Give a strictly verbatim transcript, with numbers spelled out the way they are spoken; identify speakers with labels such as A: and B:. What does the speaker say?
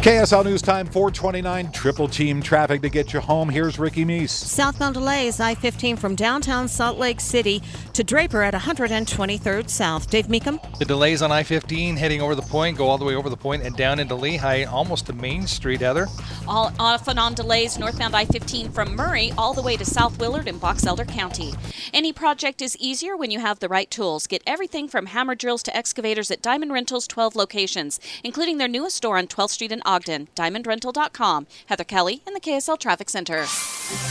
A: K S L News Time, four twenty-nine, triple team traffic to get you home. Here's Ricky Meese.
B: Southbound delays, I fifteen from downtown Salt Lake City to Draper at one hundred twenty-third South. Dave Meekum.
C: The delays on I fifteen heading over the point, go all the way over the point and down into Lehigh, almost to Main Street, Heather.
D: All off and on delays northbound I fifteen from Murray all the way to South Willard in Box Elder County. Any project is easier when you have the right tools. Get everything from hammer drills to excavators at Diamond Rental's twelve locations, including their newest store on twelfth Street in Ogden, diamond rental dot com. Heather Kelly in the K S L Traffic Center.